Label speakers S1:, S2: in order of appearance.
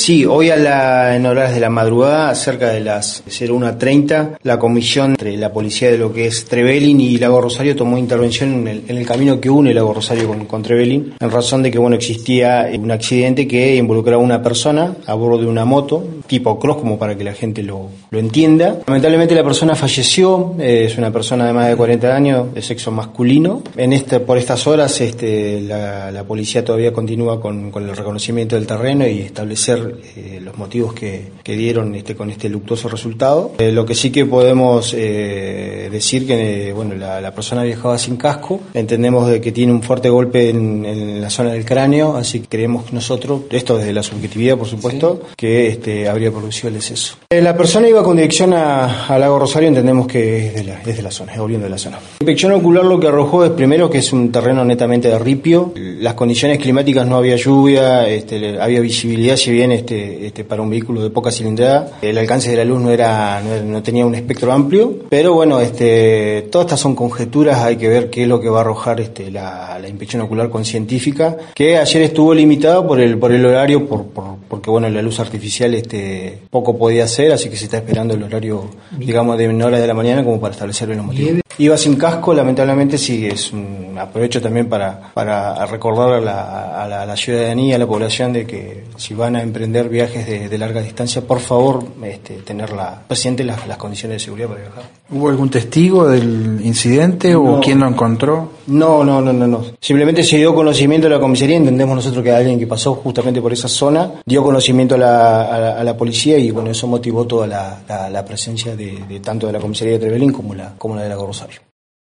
S1: Sí, hoy en horas de la madrugada, cerca de las 01:30, la comisión entre la policía de lo que es Trevelin y Lago Rosario tomó intervención en el camino que une Lago Rosario con Trevelin, en razón de que existía un accidente que involucraba a una persona a bordo de una moto, tipo cross, como para que la gente lo entienda. Lamentablemente la persona falleció, es una persona de más de 40 años, de sexo masculino. Por estas horas la policía todavía continúa con el reconocimiento del terreno y establecer los motivos que dieron con este luctuoso resultado. Lo que sí que podemos decir que la persona viajaba sin casco. Entendemos de que tiene un fuerte golpe en la zona del cráneo, así que creemos nosotros, esto desde la subjetividad por supuesto, sí, que habría producido el deceso. La persona iba con dirección a Lago Rosario, entendemos que es de la zona, es volviendo de la zona. La inspección ocular lo que arrojó es primero que es un terreno netamente de ripio, las condiciones climáticas, no había lluvia, había visibilidad, si bien para un vehículo de poca cilindrada, el alcance de la luz no tenía un espectro amplio, pero todas estas son conjeturas, hay que ver qué es lo que va a arrojar la inspección ocular con científica, que ayer estuvo limitada por el horario, porque la luz artificial poco podía hacer, así que se está esperando el horario, digamos, de horas de la mañana como para establecer los motivos. Iba sin casco, lamentablemente sí, aprovecho también para recordar a la ciudadanía, a la población, de que si van a emprender viajes de larga distancia, por favor, tener presente las condiciones de seguridad para viajar.
S2: ¿Hubo algún testigo del incidente o quién lo encontró?
S1: No. Simplemente se dio conocimiento a la comisaría, entendemos nosotros que alguien que pasó justamente por esa zona, dio conocimiento a la policía y eso motivó toda la presencia de tanto de la comisaría de Trevelin como la de Lago Rosario.